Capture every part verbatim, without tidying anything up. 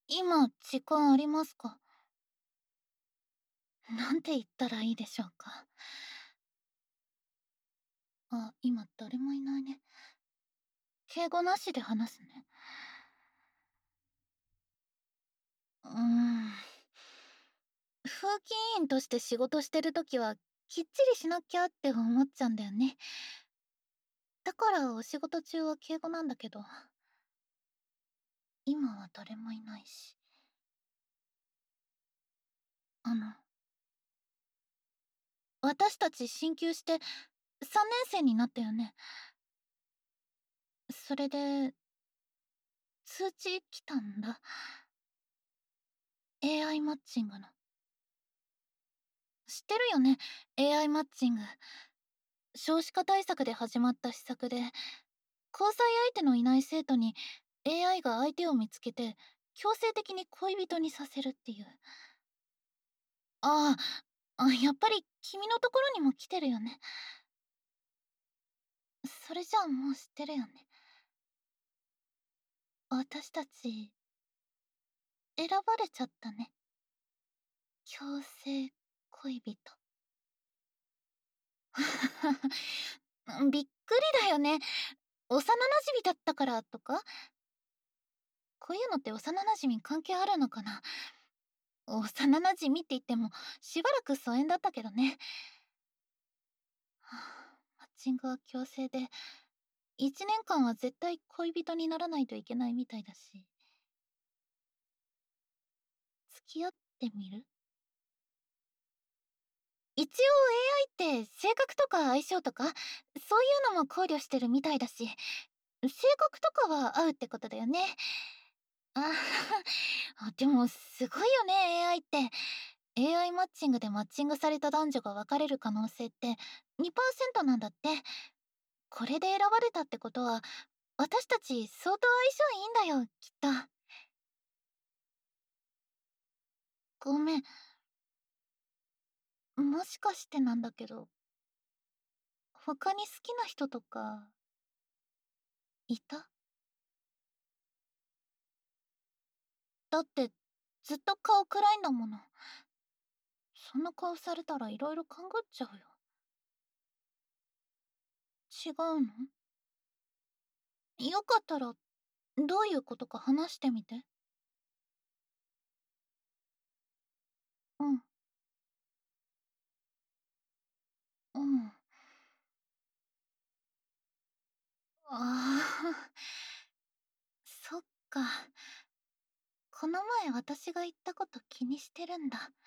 今、時間ありますか？なんて言ったらいいでしょうか。あ、今誰もいないね。敬語なしで話すね。うーん。風紀委員として仕事してる時は、きっちりしなきゃって思っちゃうんだよね。だからお仕事中は敬語なんだけど、今は誰もいないし。あの、私たち進級してさんねん生になったよね。それで、通知来たんだ。エーアイ マッチングの。知ってるよね、 エーアイ マッチング。少子化対策で始まった施策で、交際相手のいない生徒に エーアイ が相手を見つけて強制的に恋人にさせるっていう。ああ、あ、やっぱり君のところにも来てるよね。それじゃあもう知ってるよね。私たち選ばれちゃったね。強制恋人。びっくりだよね。幼馴染だったからとか、こういうのって幼馴染関係あるのかな。幼馴染って言ってもしばらく疎遠だったけどね。はあ、マッチングは強制で、いちねんかんは絶対恋人にならないといけないみたいだし。付き合ってみる？一応 エーアイ って性格とか相性とか、そういうのも考慮してるみたいだし、性格とかは合うってことだよね。ああ、でもすごいよね、エーアイ って。エーアイ マッチングでマッチングされた男女が別れる可能性ってにパーセントなんだって。これで選ばれたってことは、私たち相当相性いいんだよ、きっと。ごめん。もしかしてなんだけど、他に好きな人とか、いた？だって、ずっと顔暗いんだもの。そんな顔されたら色々勘ぐっちゃうよ。違うの？よかったら、どういうことか話してみて。うん。うん。ああ、そっか。この前私が言ったこと気にしてるんだ。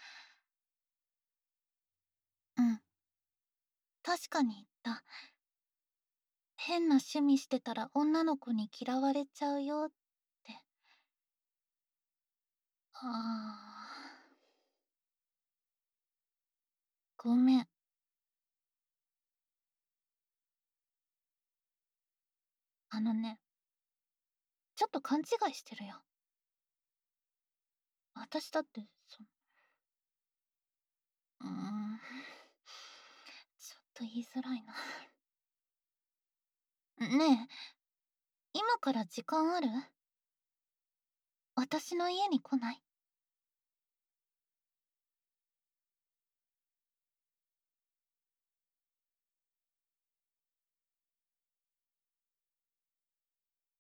うん。確かに言った。変な趣味してたら女の子に嫌われちゃうよって。ああ。ごめん。あのね、ちょっと勘違いしてるよ。私だって、そうーん。ちょっと言いづらいな。ねえ、今から時間ある？私の家に来ない？